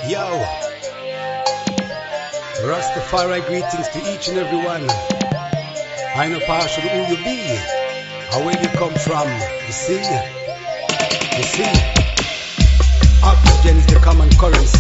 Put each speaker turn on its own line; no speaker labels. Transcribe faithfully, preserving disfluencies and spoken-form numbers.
Yo, Rastafari greetings to each and every one. I know partial who you be, or where you come from. You see, you see, oxygen is the common currency.